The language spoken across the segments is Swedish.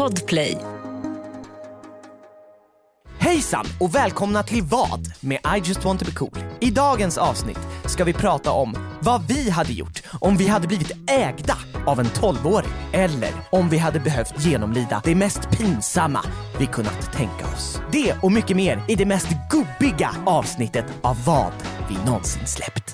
Podplay. Hejsan och välkomna till Vad med I just want to be cool. I dagens avsnitt ska vi prata om vad vi hade gjort om vi hade blivit ägda av en 12-åring. Eller om vi hade behövt genomlida det mest pinsamma vi kunnat tänka oss. Det och mycket mer i det mest gubbiga avsnittet av Vad vi någonsin släppt.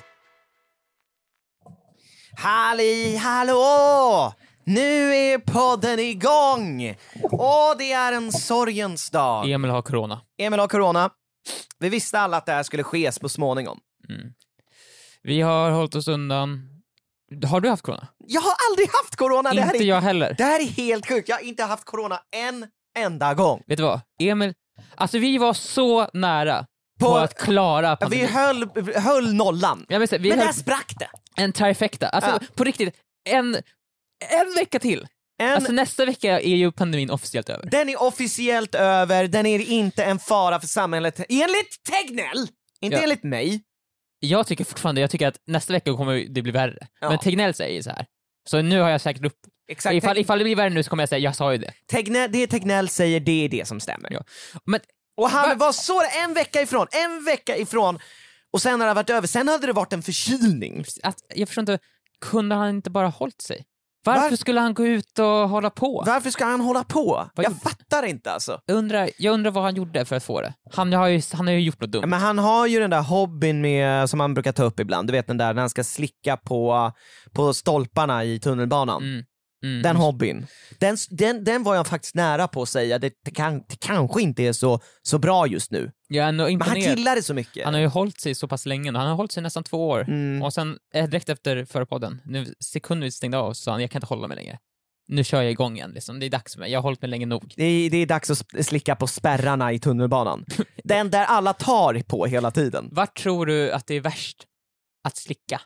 Hallå! Nu är podden igång! Och det är en sorgens dag. Emil har corona. Vi visste alla att det här skulle ske så småningom. Vi har hållit oss undan. Har du haft corona? Jag har aldrig haft corona. Inte jag heller. Det här är helt sjukt. Jag har inte haft corona en enda gång. Vet du vad? Emil, alltså vi var så nära på att klara pandemin. Vi höll nollan. Men där sprack det. En trifecta. Alltså på riktigt, en vecka till. Alltså nästa vecka är ju pandemin officiellt över. Den är officiellt över. Den är inte en fara för samhället. Enligt Tegnell. Inte enligt mig. Jag tycker att nästa vecka kommer det bli värre. Men Tegnell säger så här. Så nu har jag säkert upp. Exakt. Ifall det blir värre nu så kommer jag säga, jag sa ju det. Det Tegnell säger, det är det som stämmer. Ja. Men, och han var så en vecka ifrån. Och sen har det varit över. Sen hade det varit en förkylning. Jag förstår inte, kunde han inte bara hållit sig? Varför skulle han gå ut och hålla på? Varför ska han hålla på? Jag fattar inte alltså. Jag undrar vad han gjorde för att få det. Han har ju gjort något dumt. Men han har ju den där hobbyn med, som han brukar ta upp ibland. Du vet den där när han ska slicka på stolparna i tunnelbanan. Den hobbyn. Den var jag faktiskt nära på att säga. Det kanske inte är så bra just nu. Men han gillar det så mycket. Han har ju hållit sig så pass länge. Han har hållit sig nästan 2 år. Och sen direkt efter förra podden, nu sekunder stängde av, så jag kan inte hålla mig längre. Nu kör jag igång igen liksom. Det är dags för mig. Jag har hållit mig länge nog. Det är dags att slicka på spärrarna i tunnelbanan. Den där alla tar på hela tiden. Vart tror du att det är värst att slicka?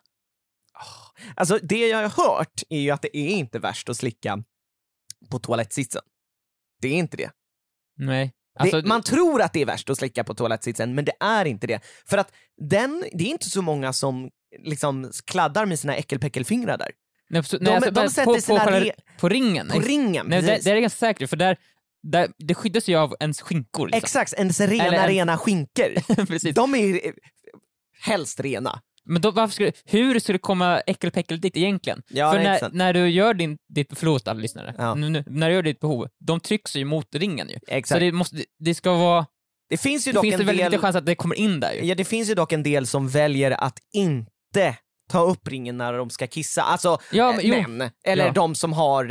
Alltså det jag har hört är ju att det är inte värst att slicka på toalettsitsen. Det är inte det. Nej. Alltså, man tror att det är värst att slicka på toalettsitsen, men det är inte det. För att det är inte så många som liksom kladdar med sina äckelpäckelfingrar där. De sätter sina på ringen. På ringen, nej, det är ganska säkert, för där det skyddas ju av ens skinkor. Liksom. Exakt, ens rena skinkor. Precis. De är helst rena. Men då, hur skulle det komma äckelpäckel dit egentligen? Ja, för när du gör förlåt alla lyssnare, när du gör ditt behov, de trycks ju mot ringen ju. Exakt. Så det ska vara... Det finns ju dock en väldigt lite chans att det kommer in där ju. Ja, det finns ju dock en del som väljer att inte ta upp ringen när de ska kissa. Alltså män, eller de som har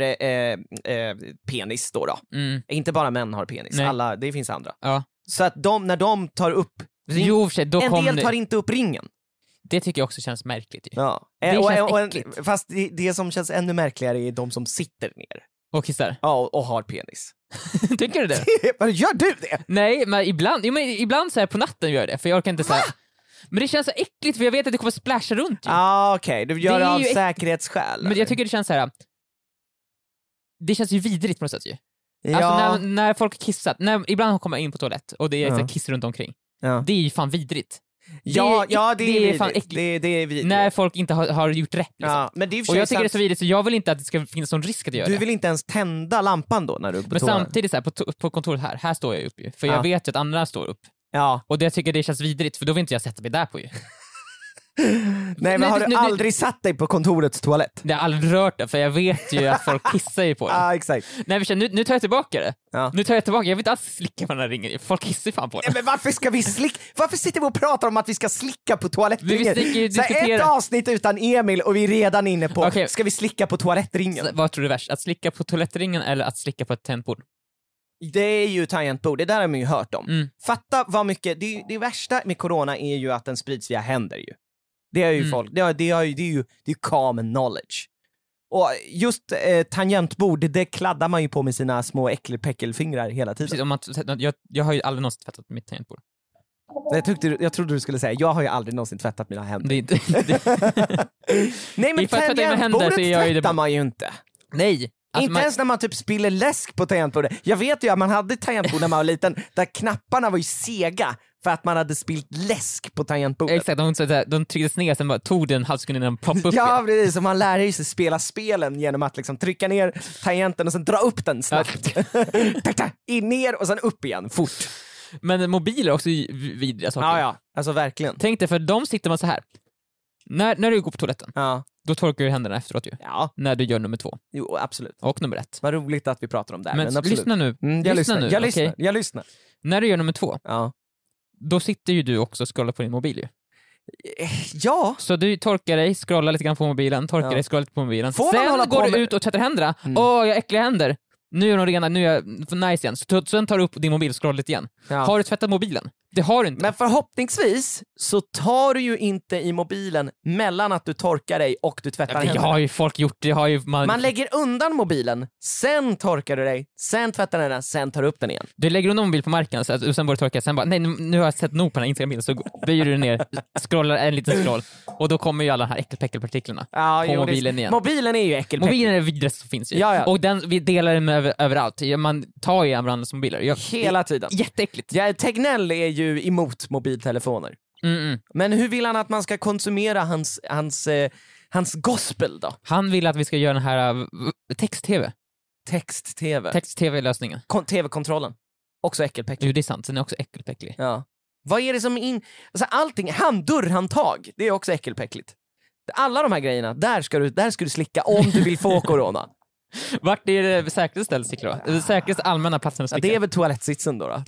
penis då. Inte bara män har penis. Alla, det finns andra. Ja. Så att när de tar upp en del tar inte upp ringen. Det tycker jag också känns märkligt. Ja. Det känns äckligt. Fast det som känns ännu märkligare är de som sitter ner. Och kissar? Ja, och har penis. Tycker du det? Gör du det? Nej, men ibland så här på natten gör jag det. För jag orkar inte säga. Men det känns så äckligt, för jag vet att det kommer splasha runt. Okej. Du gör det av säkerhetsskäl. Men jag tycker det känns så här. Det känns ju vidrigt på något sätt ju. Ja. Alltså när folk kissat, ibland kommer jag in på toalett och det är kiss runt omkring. Ja. Det är ju fan vidrigt. Det är fan äckligt. Det är vidrigt. När folk inte har gjort rätt liksom. Ja, men det är och jag tycker det är så vidrigt, så jag vill inte att det ska finnas någon risk att göra det. Du vill inte ens tända lampan då när du Men samtidigt så här, på kontoret här står jag upp ju. För jag vet ju att andra står upp. Ja. Och det tycker det känns vidrigt, för då vill inte jag sätta mig där på ju. Nej, men har du aldrig satt dig på kontorets toalett? Jag har aldrig rört det, för jag vet ju att folk kissar ju på det. Ja, exakt. Nej, nu tar jag tillbaka det. Ja. Nu tar jag tillbaka, jag vill inte alls slicka på den här ringen. Folk kissar fan på det. Nej, men varför ska vi varför sitter vi och pratar om att vi ska slicka på toalettringen? Så ett avsnitt utan Emil och vi är redan inne på, ska vi slicka på toalettringen? Så, vad tror du är värst? Att slicka på toalettringen eller att slicka på ett tangentbord? Det är ju tangentbord, det där har man ju hört om. Fatta vad mycket, det värsta med corona är ju att den sprids via händer ju. Det är ju folk, det är ju common knowledge. Och just tangentbord, det kladdar man ju på med sina små äckelpäckelfingrar hela tiden. Precis, jag har ju aldrig någonsin tvättat mitt tangentbord. Jag trodde du skulle säga, jag har ju aldrig någonsin tvättat mina händer. Nej, men tangentbordet tvättar man ju inte. Nej, Alltså inte ens när man typ spiller läsk på tangentbordet. Jag vet ju att man hade tangentbord när man var liten där knapparna var ju sega för att man hade spillt läsk på tangentbordet. Exakt, de trycktes ner, sen bara tog det en halv sekund innan de poppade upp. Ja, precis, så man lär sig spela spelen genom att liksom trycka ner tangenten och sen dra upp den snabbt. In ner och sen upp igen, fort. Men mobiler är också vidriga saker. Ja, alltså verkligen. Tänk dig, för de sitter man så här. När du går på toaletten, då torkar du händerna efteråt ju. Ja. När du gör nummer 2. Jo, absolut. Och nummer 1. Vad roligt att vi pratar om det här. Men absolut. Lyssna nu. Jag lyssnar. När du gör nummer 2, då sitter ju du också och scrollar på din mobil ju. Ja. Så du torkar dig, scrollar lite grann på mobilen, torkar dig, scrollar lite på mobilen. Sen går du ut och tvättar händerna. Jag har äckliga händer. Nu är de rena, nu är jag nice igen. Så sen tar du upp din mobil och scrollar lite igen. Har du tvättat mobilen? Det har du inte. Men förhoppningsvis så tar du ju inte i mobilen mellan att du torkar dig och du tvättar händerna. Det har ju folk gjort. Det har ju man lägger undan mobilen, sen torkar du dig, sen tvättar händerna, sen tar du upp den igen. Du lägger undan mobilen på marken så att, sen börjar du torka, sen bara, nej nu har jag sett nog på den här Instagram-bilden, så böjer du ner, scrollar en liten scroll och då kommer ju alla de här äckelpäckelpartiklarna på mobilen igen. Mobilen är ju äckelpäckel. Mobilen är det vidrigaste som finns ju. Ja. Och vi delar den överallt. Man tar ju varandras mobiler. Hela tiden. Jätteäckligt. Ja, Tegnell är ju emot mobiltelefoner. Men hur vill han att man ska konsumera hans gospel då? Han vill att vi ska göra den här text-tv. Text-tv-lösningen. TV-kontrollen. Också äckelpäcklig. Jo, det är sant. Den är också äckelpäcklig. Ja. Vad är det som alltså allting, dörrhandtag, det är också äckelpäckligt. Alla de här grejerna, där ska du slicka om du vill få corona. Vart är det säkraste stället, Cyklo? Det säkraste allmänna platsen att slicka? Ja, det är väl toalettsitsen då.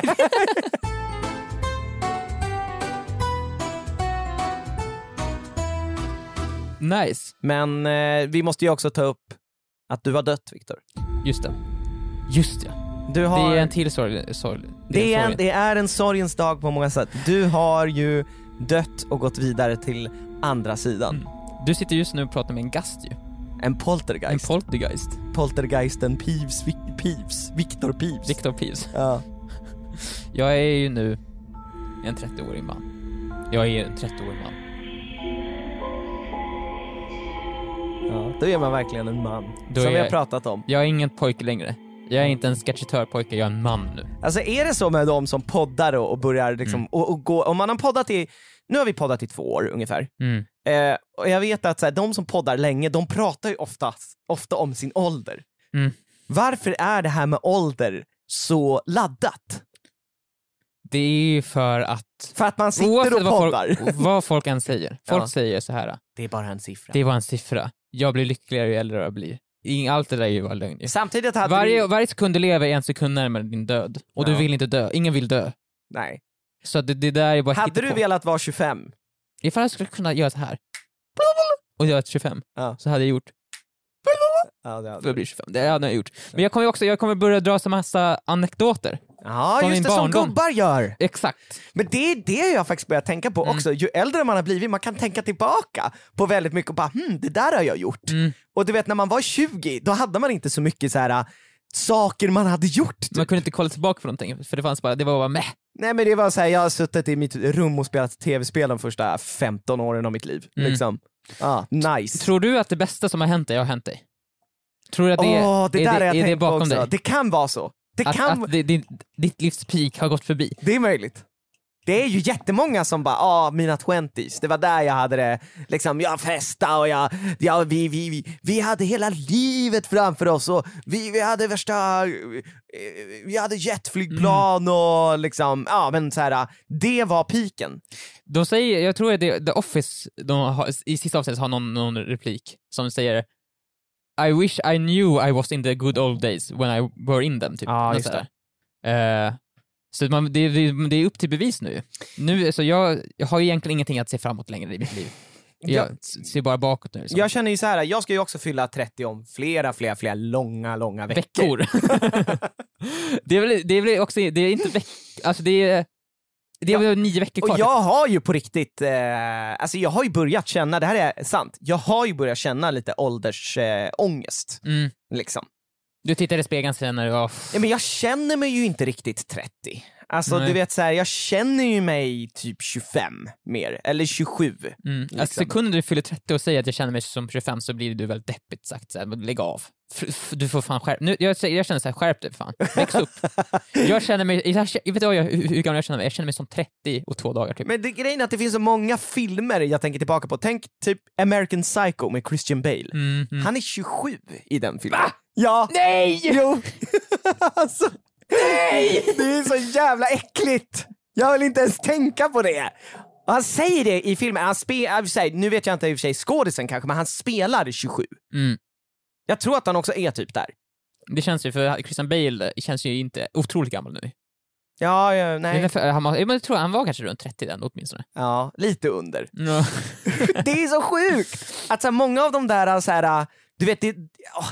Nice. Men vi måste ju också ta upp att du har dött, Viktor. Just det. Det är en till sorg. Det är en sorgens dag på många sätt. Du har ju dött och gått vidare till andra sidan. Du sitter just nu och pratar med en gast ju. En poltergeist. Poltergeisten Viktor Peeves. Ja. Jag är ju nu en 30-årig man. Jag är en 30-årig man. Ja, då är man verkligen en man. Som vi har pratat om. Jag är ingen pojke längre. Jag är inte en sketchitörpojke, jag är en man nu. Alltså är det så med de som poddar och börjar liksom, och gå, om man har poddat nu har vi poddat i 2 år ungefär. Och jag vet att så här, de som poddar länge, de pratar ju ofta om sin ålder. Varför är det här med ålder så laddat? Det är ju för att man sitter och poddar. Vad folk än säger. Folk säger så här. Det är bara en siffra. Det är bara en siffra. Jag blir lyckligare ju äldre jag blir. Allt det där är ju bara lögn. Samtidigt hade varje sekund du lever är en sekund närmare din död. Och du vill inte dö. Ingen vill dö. Nej. Så det där är bara hade du velat vara 25? Ifall jag skulle kunna göra så här och göra ett 25 så hade jag gjort det blir 25. Det hade jag gjort. Men jag kommer börja dra en massa anekdoter. Ja, just det, som gubbar gör. Exakt. Men det är det jag faktiskt börjar tänka på också. Ju äldre man har blivit, man kan tänka tillbaka på väldigt mycket och bara, det där har jag gjort. Och du vet, när man var 20, då hade man inte så mycket så här saker man hade gjort. Typ. Man kunde inte kolla tillbaka på någonting, för det var bara med. Nej, men det var så här, jag har suttit i mitt rum och spelat tv-spel de första 15 åren av mitt liv. Liksom. Nice. Tror du att det bästa som har hänt dig har hänt dig? Tror du att är det bakom dig? Det kan vara så. Att ditt livs peak har gått förbi. Det är möjligt. Det är ju jättemånga som bara, mina 20s, det var där jag hade det, liksom, jag festade och vi hade hela livet framför oss och vi hade vi hade jetflygplan och liksom, men så här, det var piken. De säger, jag tror att The Office, i sista avsnittet har någon replik som säger I wish I knew I was in the good old days when I were in them, typ. Just det. Så det är upp till bevis nu. Så jag har egentligen ingenting att se framåt längre i mitt liv. Jag ser bara bakåt nu. Liksom. Jag känner ju så här, jag ska ju också fylla 30 om flera långa veckor. det är väl också, det är inte alltså det är väl 9 veckor kvar. Och jag har ju på riktigt, alltså jag har ju börjat känna, det här är sant, jag har ju börjat känna lite åldersångest. Liksom. Du tittar i spegeln sen när du var... Ja, men jag känner mig ju inte riktigt 30. Alltså du vet så här, jag känner ju mig typ 25 mer, eller 27. Liksom. Alltså sekunden du fyller 30 och säger att jag känner mig som 25 så blir du väldigt deppigt sagt så här, lägg av. Du får fan skärp. Nu, jag känner så här, skärp dig fan. Väx upp. Jag känner mig, jag vet hur gammal jag känner mig. Jag känner mig som 30 och 2 dagar typ. Men det grejen är att det finns så många filmer jag tänker tillbaka på. Tänk typ American Psycho med Christian Bale. Han är 27 i den filmen. Va? Ja. Nej! Jo. Alltså, nej! Det är så jävla äckligt. Jag vill inte ens tänka på det. Och han säger det i filmen. Nu vet jag inte i och för sig skådisen kanske, men han spelar 27. Jag tror att han också är typ där. Det känns ju, för Christian Bale känns ju inte otroligt gammal nu. Ja, nej. Jag tror han var kanske runt 30 den åtminstone. Ja, lite under. Det är så sjukt att så här, många av de där så här, du vet det,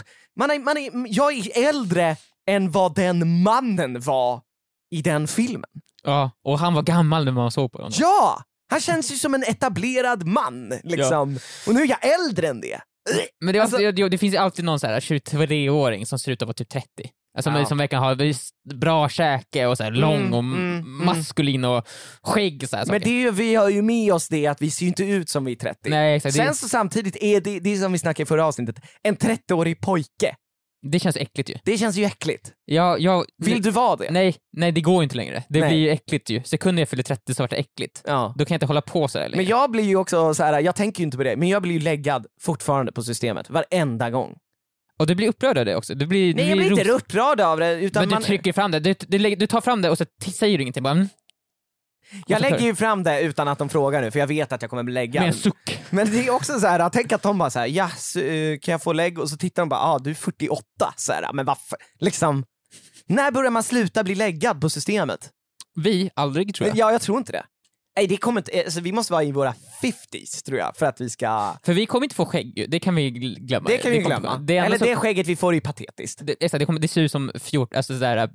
jag är äldre än vad den mannen var i den filmen. Ja, och han var gammal när man såg på honom. Ja, han känns ju som en etablerad man liksom. Ja. Och nu är jag äldre än det. Men det finns ju alltid någon så här 23-åring som ser ut att vara typ 30. Alltså som verkar ha bra käke och så här lång och maskulin och skägg så här. Men vi har ju med oss det att vi ser inte ut som vi är 30. Nej, exakt. Sen så samtidigt är det som vi snackade i förra avsnittet, en 30-årig pojke. Det känns äckligt ju. Det känns ju äckligt. Vill du vara det? Nej, det går inte längre. Det blir ju äckligt ju. Sekunden jag fyller 30 så vart det äckligt. Ja. Då kan jag inte hålla på så här längre. Men jag blir ju också så här, jag tänker ju inte på det, men jag blir ju läggad fortfarande på systemet varenda gång. Och du blir upprörd av det också. Jag blir inte upprörd av det. Utan men du trycker fram det. Du tar fram det och så säger du ingenting. Bara, jag lägger ju fram det utan att de frågar nu, för jag vet att jag kommer bli läggad. Med en suck. Men det är också så här, tänk att de bara så här, kan jag få lägg? Och så tittar de bara, du är 48. Så här, men varför? Liksom, när börjar man sluta bli läggad på systemet? Vi aldrig, tror jag. Ja, jag tror inte det. Nej, det kommer inte, alltså, vi måste vara i våra 50s, tror jag, för att vi ska... För vi kommer inte få skägg, det kan vi glömma. Det kan vi glömma. Eller det skägget vi får är patetiskt. Det ser ut som 14, alltså sådär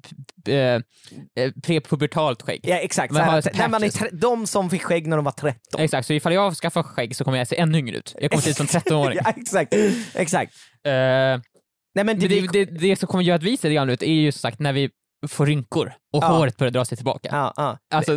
prepubertalt skägg. Ja, exakt. När man är de som fick skägg när de var 13. Exakt, så ifall jag skaffar skägg så kommer jag se ännu yngre ut. Jag kommer se ut som 13-åring. Ja, exakt. Nej, men det som kommer göra att vi ser det gamla ut är ju som sagt när vi får rynkor och håret börjar dra sig tillbaka. Alltså,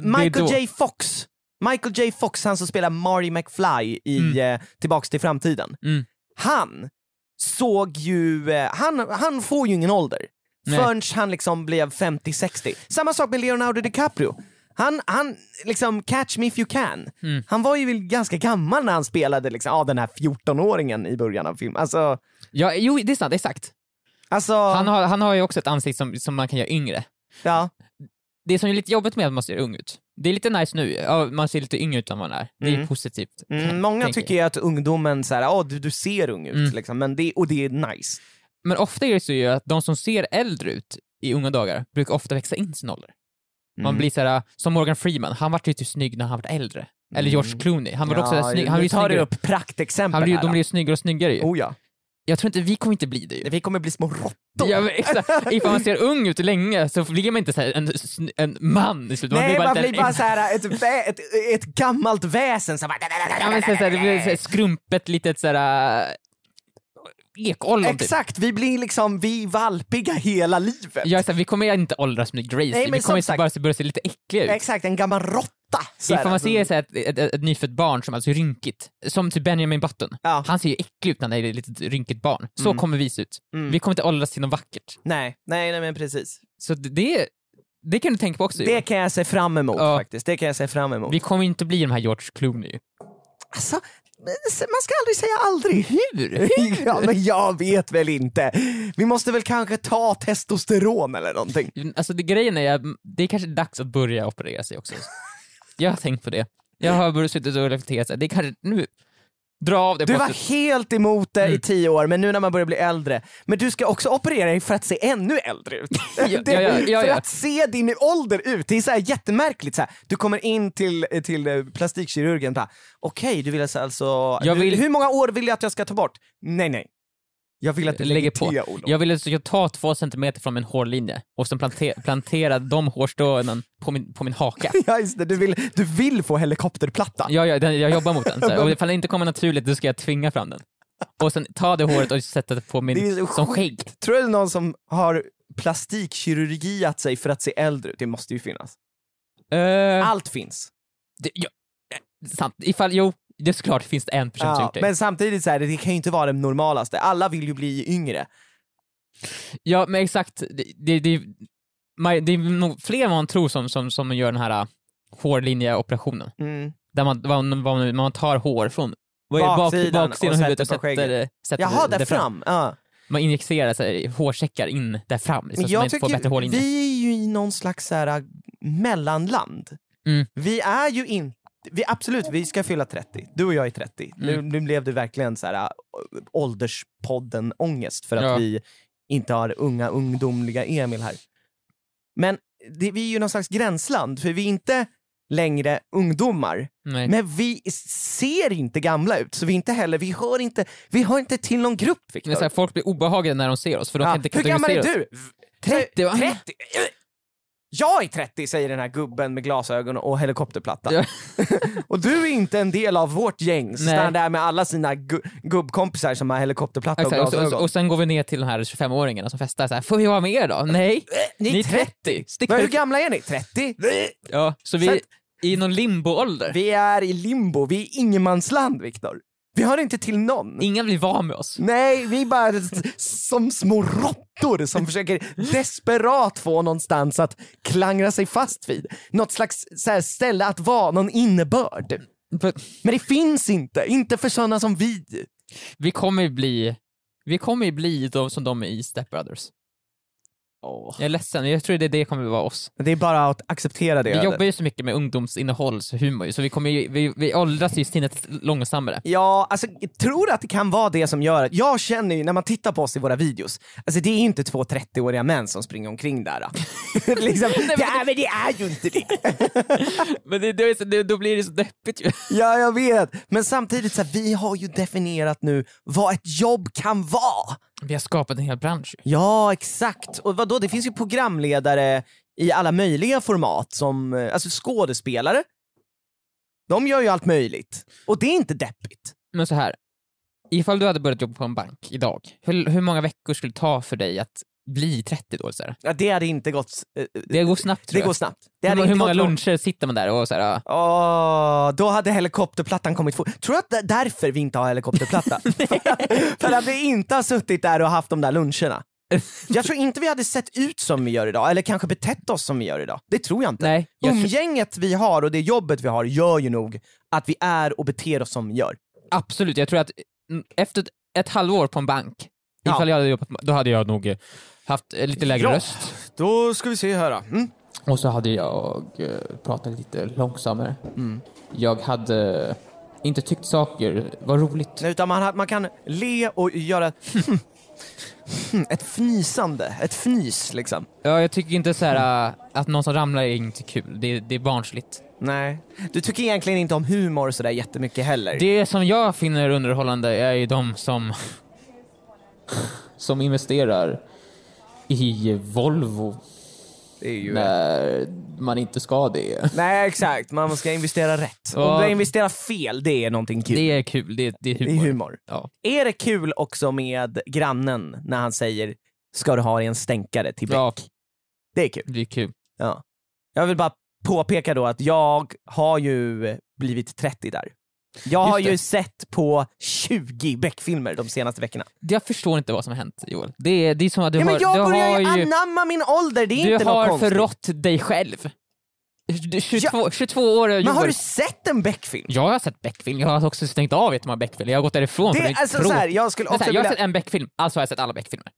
Michael J. Fox, han som spelar Marty McFly i Tillbaks till framtiden. Han såg ju, han får ju ingen ålder. Förrän han liksom blev 50-60. Samma sak med Leonardo DiCaprio. Han liksom, Catch Me If You Can. Han var ju ganska gammal när han spelade liksom, den här 14-åringen i början av filmen. Alltså, ja, jo, det är sant, exakt. Alltså, han har ju också ett ansikte som man kan göra yngre. Ja. Det som är lite jobbigt med att man ser ung ut. Det är lite nice nu, man ser lite yngre ut än vad man är. Det är positivt. Många tycker ju att ungdomen så här, du ser ung ut liksom, men det är nice. Men ofta är det så ju att de som ser äldre ut i unga dagar brukar ofta växa in sin ålder. Man blir så här, som Morgan Freeman, han var ju typ snygg när han var äldre. Eller George Clooney, han var också där snygg. Han tar det upp praktexempel här. De blir snyggare och snyggare ju. Oh ja. Jag tror inte vi kommer inte bli det ju. Vi kommer bli små råttor. Ja, men exakt. Ifall man ser ung ut länge så blir man inte så här en man. Nej, man blir bara så här ett gammalt väsen som bara... Ja, men så här, det blir så här skrumpet litet så här ekollon. Exakt, typ. Vi blir liksom valpiga hela livet. Ja, så här, vi kommer inte åldras med Gracie. Nej, vi kommer bara börja se lite äckliga ut. Exakt, en gammal råtta. Ifall man ser så här, ett nyfött barn som alltså är rynkigt, som typ Benjamin Button. Ja. Han ser ju äcklig ut när han är ett litet rynkigt barn. Så kommer vi se ut. Vi kommer inte åldras till något vackert. Nej, men precis. Så det kan du tänka på också. Det kan jag se fram emot faktiskt. Det kan jag se fram emot. Vi kommer inte bli de här George Clooney. Alltså, man ska aldrig säga aldrig. Hur? Ja, men jag vet väl inte. Vi måste väl kanske ta testosteron eller någonting. Alltså grejen är, det är kanske dags att börja operera sig också. Jag har tänkt på det. Jag har börjat suttit och reflekterat. Det är kanske nu. Dra av det. Du var helt emot det i 10 år, men nu när man börjar bli äldre. Men du ska också operera dig för att se ännu äldre ut. För att se din ålder ut. Det är så här jättemärkligt. Så här. Du kommer in till plastikkirurgen och bara, okej, du vill alltså... Hur många år vill jag att jag ska ta bort? Nej. Jag vill att du lägger på. Jag vill att jag tar 2 centimeter från min hårlinje och sen plantera de hårstrånen på min haka. Ja, just det. Du vill få helikopterplatta. Ja, jag jobbar mot den. Så. Och ifall det inte kommer naturligt, då ska jag tvinga fram den. och sen ta det håret och sätta det på min som skägg. Tror du det är någon som har plastikkirurgiat sig för att se äldre ut? Det måste ju finnas. Allt finns. Sant. Det är såklart finns det en person som gjort det. Men samtidigt så här, det kan ju inte vara det normalaste. Alla vill ju bli yngre. Ja, men exakt. Det är nog fler än man tror som gör den här hårlinjeoperationen. Där man tar hår från baksidan av huvudet och sätter jaha, där fram. Man injicerar sig hårsäckar in där fram. Men jag tycker vi är ju i någon slags så här, mellanland. Vi är ju inte vi ska fylla 30. Du och jag är 30. Nu blev det verkligen så här ålderspodden ångest för att vi inte har ungdomliga Emil här. Men vi är ju någon slags gränsland, för vi är inte längre ungdomar. Nej. Men vi ser inte gamla ut, så vi inte heller, vi hör inte till någon grupp, Victor. Så här, folk blir obehagliga när de ser oss, för de kan inte kategorisera oss. Hur gammal är du? 30, va? 30? Jag är 30, säger den här gubben med glasögon och helikopterplatta. Ja. Och du är inte en del av vårt gäng. Stannar där med alla sina gubbkompisar som har helikopterplatta och glasögon. Och sen går vi ner till de här 25-åringarna som festar så här. Får vi vara med er då? Nej, ni är 30. Men hur gamla är ni? 30? Ja, så vi är i någon limbo-ålder. Vi är i limbo, vi är ingenmansland, Victor. Vi hör inte till någon. Ingen vill vara med oss. Nej, vi är bara som små råttor som försöker desperat få någonstans att klangra sig fast vid. Något slags så här, ställe att vara, någon innebörd. Men det finns inte för sådana som vi. Vi kommer ju bli de som de är i Step Brothers. Jag är ledsen, jag tror det kommer att vara oss. Det är bara att acceptera det. Vi jobbar ju så mycket med ungdomsinnehållshumor, så vi åldras ju sinnet långsammare. Ja, alltså jag tror att det kan vara det som gör att jag känner ju när man tittar på oss i våra videos, alltså det är inte 2 30-åriga män som springer omkring där. Liksom, men det är ju inte det. Men då blir det så deppigt ju. Ja, jag vet. Men samtidigt så här, vi har ju definierat nu vad ett jobb kan vara. Vi har skapat en hel bransch. Ja, exakt. Och vadå, det finns ju programledare i alla möjliga format som, alltså skådespelare. De gör ju allt möjligt. Och det är inte deppigt. Men så här, ifall du hade börjat jobba på en bank idag, hur många veckor skulle det ta för dig att bli 30 då? Så här? Ja, det hade inte gått... det går snabbt, tror jag. Det går snabbt. Hur många luncher sitter man där och så här? Då hade helikopterplattan kommit fort. Tror du att därför vi inte har helikopterplatta? För att vi inte har suttit där och haft de där luncherna. Jag tror inte vi hade sett ut som vi gör idag, eller kanske betett oss som vi gör idag. Det tror jag inte. Nej, Umgänget vi har och det jobbet vi har gör ju nog att vi är och beter oss som vi gör. Absolut, jag tror att efter ett halvår på en bank, ifall jag hade jobbat, då hade jag nog haft lite lägre röst. Då ska vi se här då. Och så hade jag pratat lite långsammare. Jag hade inte tyckt saker var roligt. Utan man kan le och göra ett fnys liksom. Ja, jag tycker inte så här att någon som ramlar är inte kul. Det är barnsligt. Nej. Du tycker egentligen inte om humor så där jättemycket heller. Det som jag finner underhållande är ju de som investerar i Volvo. Det är ju när man inte ska det. Nej, exakt. Man ska investera rätt. Om du investerar fel, det är någonting kul. Det är kul, det är humor. Det är humor. Ja. Är det kul också med grannen när han säger, ska du ha en stänkare till bäck? Ja. Det är kul. Det är kul. Ja. Jag vill bara påpeka då att jag har ju blivit 30 där. Jag har ju sett på 20 Beck-filmer de senaste veckorna. Jag förstår inte vad som har hänt, Joel. Det är som att du men jag börjar ju anamma min ålder, det är inte något konstigt. Du har förrått dig själv. 22 år. Men har du sett en Beck-film? Jag har sett Beck-film. Jag har också stängt av jättemånga Beck-filmer. Jag har gått därifrån. Det är alltså så här, jag skulle också jag har sett en Beck-film, alltså har jag sett alla Beck-filmer.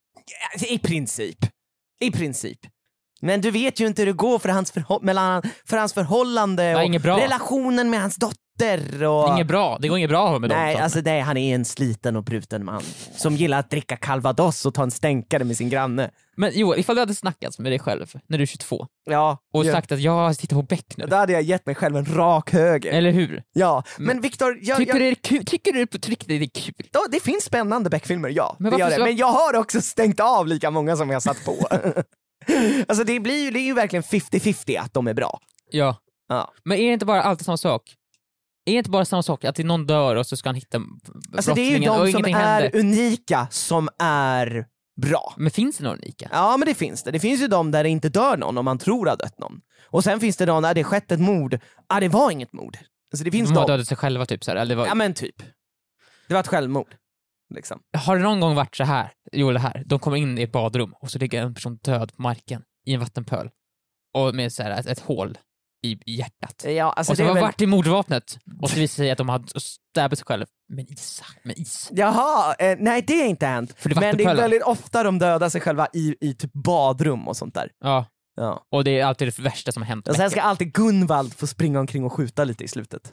I princip. Men du vet ju inte hur det går för hans förhållande och relationen med hans dotter. Och... Det går inget bra med dem. Nej, alltså han är en sliten och bruten man som gillar att dricka calvados och ta en stänkare med sin granne. Men Joel, ifall du hade snackat med dig själv när du är 22 och sagt att jag sitter på Beck nu, då hade jag gett mig själv en rak höger. Eller hur? Ja, men Victor, tycker du på riktigt det är kul? Ja, det finns spännande Beck-filmer, ja. Men jag har också stängt av lika många som jag satt på. Alltså det är ju verkligen 50-50 att de är bra. Ja. Men är det inte bara alltid samma sak? Är inte bara samma sak att det är någon dör och så ska han hitta alltså det är ju de som är unika som är bra. Men finns det några unika? Ja, men det finns det. Det finns ju de där det inte dör någon om man tror har dött någon. Och sen finns det de där det skett ett mord. Det var inget mord. Alltså det finns de har dödat sig själva typ så här, eller Ja men typ. Det var ett självmord liksom. Har det någon gång varit så här? Jo, det här. De kommer in i ett badrum och så ligger en person död på marken i en vattenpöl och med så här ett hål i hjärtat. Ja, alltså och så har väl... varit i mordvapnet och så visar sig att de hade stäbat sig själv med is. Jaha, nej det är inte hänt. Men det är väldigt ofta de dödar sig själva i typ badrum och sånt där. Ja. Och det är alltid det värsta som har hänt. Och sen ska alltid Gunvald få springa omkring och skjuta lite i slutet.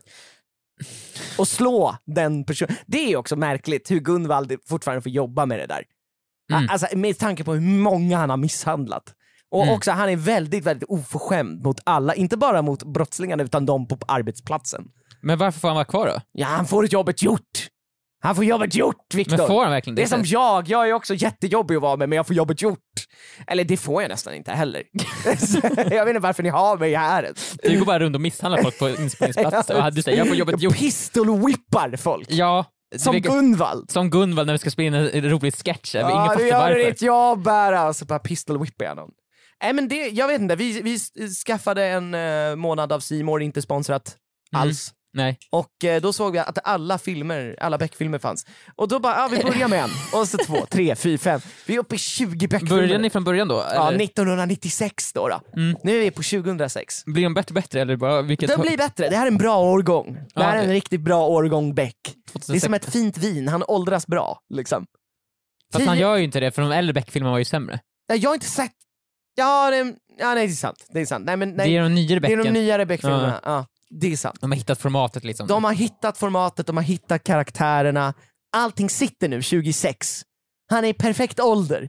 Och slå den personen. Det är också märkligt hur Gunvald fortfarande får jobba med det där. Alltså med tanke på hur många han har misshandlat. Och också han är väldigt, väldigt oförskämd mot alla. Inte bara mot brottslingarna utan de på arbetsplatsen. Men varför får han vara kvar då? Ja, han får jobbet gjort. Han får jobbet gjort, Victor. Men får han verkligen det? Det är som jag är också jättejobbig att vara med, men jag får jobbet gjort. Eller det får jag nästan inte heller. Jag vet inte varför ni har mig här. Du går bara runt och misshandlar folk på inspelningsplatser och du säger jag får jobbet gjort. Pistol-whippar folk. Ja. Som Gunvald. Som Gunvald när vi ska spela en rolig sketch. Ja, ingen fattar varför. Du gör ditt jobb bara och så bara pistol-whippar jag någon. Nej men det, jag vet inte, vi skaffade en månad av C More, inte sponsrat alls. Nej. Och då såg vi att alla Beck-filmer fanns. Och då bara, vi börjar med en. Och så 2, 3, 4, 5. Vi är uppe i 20 Beck-filmer. Började ni från början då? Eller? Ja, 1996 då. Nu är vi på 2006. Blir de bättre eller bara vilket? De blir bättre, det här är en bra årgång. Det här är en riktigt bra årgång Beck. 2006. Det är som ett fint vin, han åldras bra liksom. Fast han gör ju inte det, för de äldre Beck-filmerna var ju sämre. Jag har inte sett. Ja, nej, det är sant. Nej, men, nej. Det är de nyare Becken. Det är de nyare Beck-filmerna, ja. Det är sant. De har hittat formatet liksom. De har hittat formatet, de har hittat karaktärerna. Allting sitter nu 26. Han är i perfekt ålder.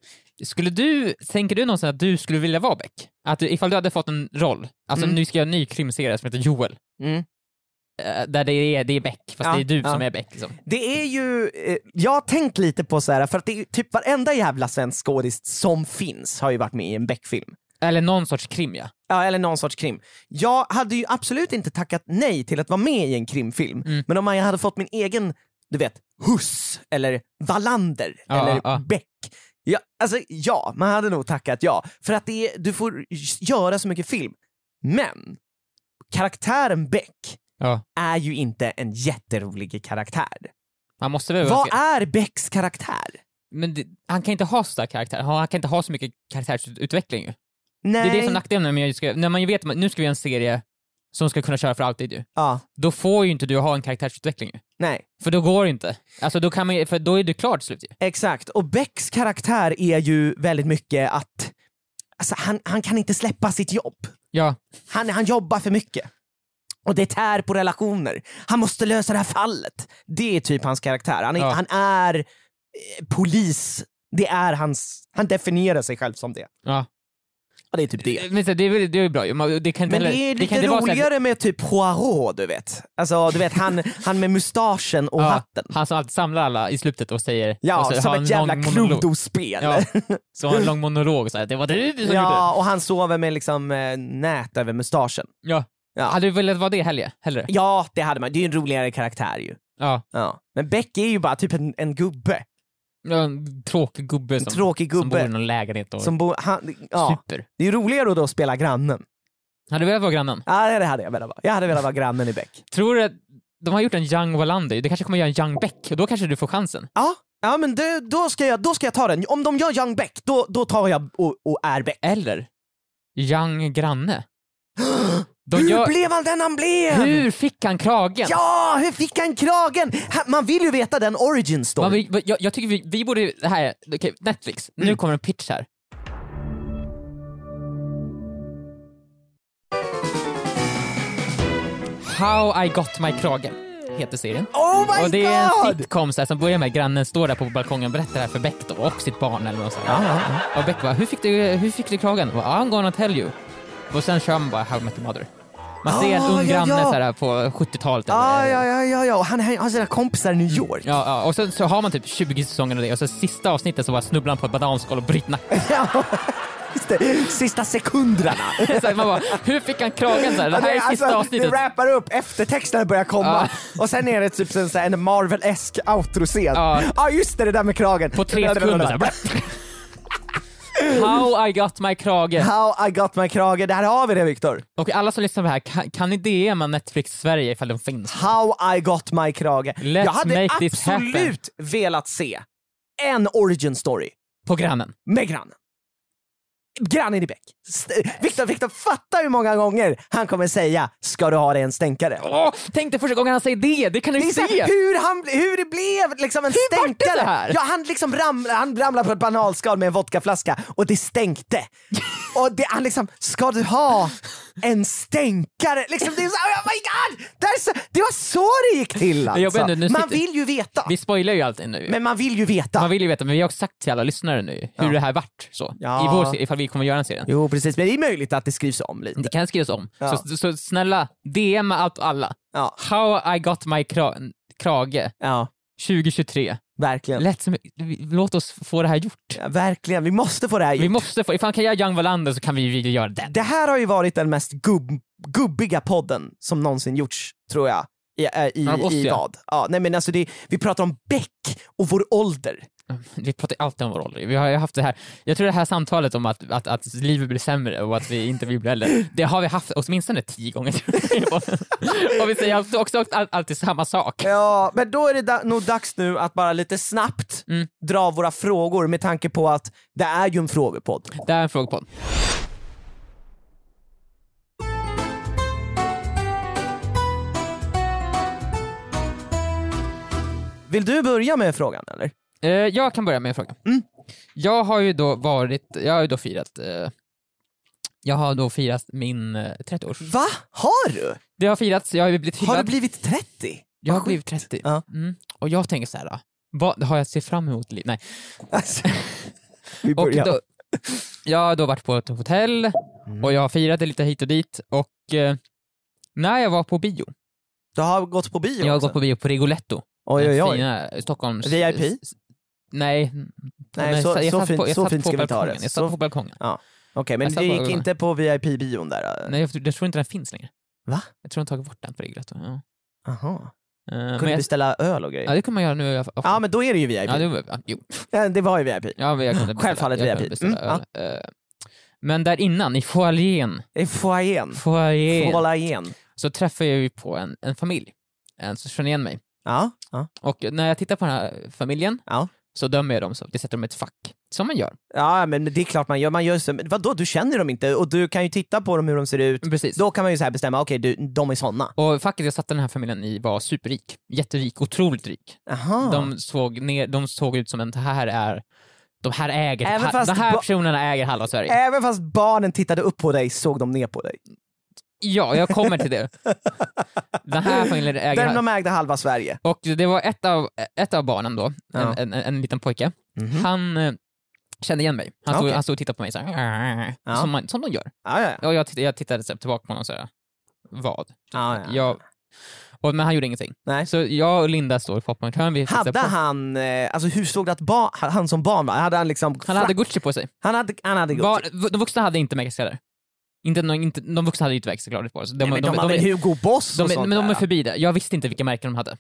Tänker du någonsin att du skulle vilja vara Beck? Att ifall du hade fått en roll. Alltså nu ska jag en ny krimserie som heter Joel. Där det är Beck, fast det är du som är Beck liksom. Det är ju, jag har tänkt lite på så här, för att det är typ varenda jävla svensk skådis som finns har ju varit med i en Beck-film. Eller någon sorts krim, Ja, eller någon sorts krim. Jag hade ju absolut inte tackat nej till att vara med i en krimfilm. Men om jag hade fått min egen, du vet, Huss eller Wallander eller Beck. Ja, man hade nog tackat ja. För att du får göra så mycket film. Men karaktären Beck är ju inte en jätterolig karaktär. Man måste väl Vad är Becks karaktär? Men han kan inte ha så där karaktär. Han kan inte ha så mycket karaktärsutveckling. Nej. Det är det som nackdelen när man vet att nu ska vi ha en serie som ska kunna köra för alltid ju. Då får ju inte du ha en karaktärsutveckling ju. Nej. För då går det inte. Alltså då kan för då är du klar till slut ju. Exakt. Och Becks karaktär är ju väldigt mycket att alltså, han kan inte släppa sitt jobb. Ja. Han jobbar för mycket. Och det tär på relationer. Han måste lösa det här fallet. Det är typ hans karaktär. Han är polis. Det är han definierar sig själv som det. Ja. Ja, det är typ det. Men det är bra. Det kan men det är lite roligare med typ Poirot, du vet. Alltså, du vet, han med mustaschen och hatten. Han som alltid samlar alla i slutet och säger... Ja, och som ett jävla Cluedo-spel. Ja, så en lång monolog. Så här, det var du som gjorde det. Och han sover med liksom nät över mustaschen. Ja. Hade du velat vara det hellre? Ja, det hade man. Det är ju en roligare karaktär ju. Ja. Men Beck är ju bara typ en gubbe. Ja, en tråkig gubbe som bor i någon lägenhet och super. Det är ju roligare att då spela grannen. Hade du velat vara grannen? Ja, det hade jag velat vara. Jag hade velat vara grannen i Beck. Tror du att de har gjort en Young Wallander? Det kanske kommer göra en Young Beck och då kanske du får chansen. Ja, men då ska jag ta den. Om de gör Young Beck, då tar jag och är Beck. Eller Young Granne. Hur blev han den han blev? Hur fick han kragen? Ja, hur fick han kragen? Man vill ju veta den origin story. Jag tycker vi borde... Här, okay, Netflix, nu kommer en pitch här. How I Got My Kragen heter serien. Oh my God! Och det är en sitcom så här, som börjar med grannen står där på balkongen och berättar det här för Beck då, och sitt barn eller något sånt. Och Beck bara, hur fick du kragen? Och, I'm gonna tell you. Och sen kör man bara How I Met Your Mother. Man ser en ung granne så här på 70-talet. Ja. Och han har sina kompisar i New York. Ja. Och sen så har man typ 20 säsonger av det. Och så sista avsnittet så bara snubblar han på ett bananskal och bryter nacken. Just det, sista sekunderna. Så man bara, hur fick han kragen så här? Det här är sista avsnittet. Det rappar upp, eftertexterna börjar komma. Och sen är det typ en Marvel-esk outro-scen. Ja, just det där med kragen. På 3 sekunder. How I got my krage. How I got my krage. Där har vi det, Viktor. Och alla som lyssnar på det här, kan ni DMa Netflix Sverige ifall de finns? How I got my krage. Let's jag hade absolut velat se en origin story. På grannen. Med grannen. Grannen i Bäck. Viktor, fatta hur många gånger han kommer säga, ska du ha det en stänkare? Tänk dig första gången han säger det kan du se. Hur det blev liksom en stänkare. Här? Ja, han liksom ramlade på ett banalskal med en vodkaflaska och det stänkte. Och han liksom, ska du ha en stänkare? Liksom, det är så, oh my god! Det var så det gick till alltså. Man vill ju veta. Vi spoilar ju alltid nu. Men man vill ju veta. Men vi har också sagt till alla lyssnare nu hur det här vart så. Ja. I vår, ifall vi kommer göra en serie. Jo, precis. Men det är möjligt att det skrivs om lite. Det kan skrivas om. Ja. Så snälla, DM allt och alla. Ja. How I got my krage. 2023. Verkligen. Låt oss få det här gjort. Ja, verkligen, vi måste få det här gjort. Ifall kan jag Young Wallander så kan vi göra det. Det här har ju varit den mest gubbiga podden som någonsin gjorts, tror jag. I vad? Ja, nej men alltså vi pratar om Beck och vår ålder. Vi pratar alltid om vår ålder. Vi har haft det här. Jag tror det här samtalet om att livet blir sämre och att vi inte vill bli äldre. Det har vi haft åtminstone 10 gånger. Och vi säger också alltid samma sak. Ja, men då är det nog dags nu att bara lite snabbt dra våra frågor med tanke på att det är ju en frågepodd. Det är en frågepodd. Vill du börja med frågan eller? Jag kan börja med en fråga. Jag har ju då firat min 30-års. Va? Har du? Det har firats, jag har blivit hyllad. Har du blivit 30? Jag har blivit 30. Ja. Och jag tänker så här, vad har jag sett fram emot liv? Nej. Alltså, vi börjar. Och jag har då varit på ett hotell och jag har firat det lite hit och dit och när jag var på bio. Du har gått på bio? Jag har gått på bio på Rigoletto. Oj. Fina Stockholms... VIP? Nej, så fint ska vi ta det. Jag satt på balkongen. Ja. Okej, men det gick inte på VIP-bion där? Nej, jag tror inte den finns längre. Va? Jag tror de tagit bort den på Rigoletto. Ja. Aha. Kunde du beställa öl och grejer? Ja, det kan man göra nu. Ja, men då är det ju VIP. Det var ju VIP. Ja, jag kunde självfallet VIP. Men där innan, i foajén. Så träffade jag ju på en familj. Som känner igen mig. Ja. Och när jag tittar på den här familjen så dömer jag dem så. Det sätter dem i ett fack. Som man gör. Ja, men det är klart man gör så. Vadå, du känner dem inte och du kan ju titta på dem hur de ser ut. Precis. Då kan man ju så här bestämma, okej, de är såna. Och facket jag satte den här familjen i var superrik. Jätterik, otroligt rik. Aha. De såg ut som de här personerna äger halva Sverige. Även fast barnen tittade upp på dig såg de ner på dig. Ja, jag kommer till det. Den här familjen äger... De ägde halva Sverige. Och det var ett av barnen då, en liten pojke. Mm-hmm. Han kände igen mig. Han stod och tittade på mig så här, som de gör. Och jag tittade tillbaka på honom och så här, vad? Men han gjorde ingenting. Nej. Så jag och Linda står på popcorn. Hade han, alltså hur såg det att han som barn var? Hade han liksom... Han hade Gucci på sig. Han hade Gucci. De vuxna hade inte märkeskläder. De vuxna hade ju inte växelkläder på sig. De hade Hugo Boss och sånt. Men de är förbi det. Jag visste inte vilka märken de hade.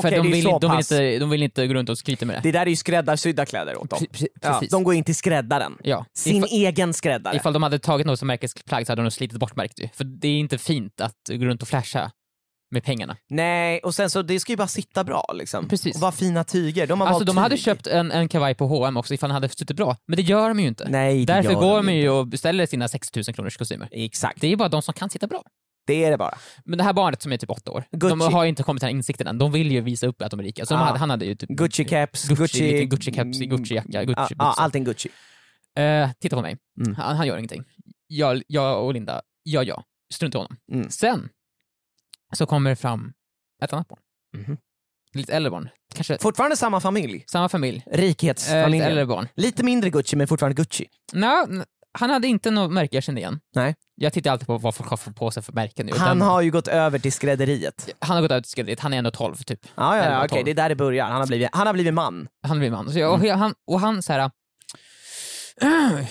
För de vill inte gå runt och skryta med det. Det där är ju skräddarsydda kläder åt dem. Precis. De går in till skräddaren. Ja. Sin egen skräddare. Ifall de hade tagit något som märkesplagg så hade de slitit bort märket ju. För det är inte fint att gå runt och flasha med pengarna. Nej, och sen så det ska ju bara sitta bra liksom. Precis. Och vad fina tyger. De hade köpt en kavaj på H&M också ifall han hade suttit bra. Men det gör de ju inte. Nej, därför går de ju och beställer sina 6 000 kronors kostymer. Exakt. Det är ju bara de som kan sitta bra. Det är det bara. Men det här barnet som är typ 8 år, de har ju inte kommit till den här insikten än. De vill ju visa upp att de är rika. Så han hade ju typ Gucci-caps, Gucci-caps, Gucci-jacka, Gucci-byxor. Allting Gucci. Titta på mig. Han gör ingenting. Jag och Linda, strunt i honom. Sen så kommer det fram ett annat barn. Lite äldre barn. Kanske... Fortfarande samma familj. Rikhetsfamiljen. Lite äldre barn. Lite mindre Gucci men fortfarande Gucci. Han hade inte något märke jag kände igen. Nej. Jag tittar alltid på vad folk har på sig för märken nu. Han har ju gått över till skrädderiet. Han har gått över till skrädderiet. Han är ändå 12 typ. Ja, okej. Det är där det börjar. Han har blivit man. Han har blivit man. Så han så här...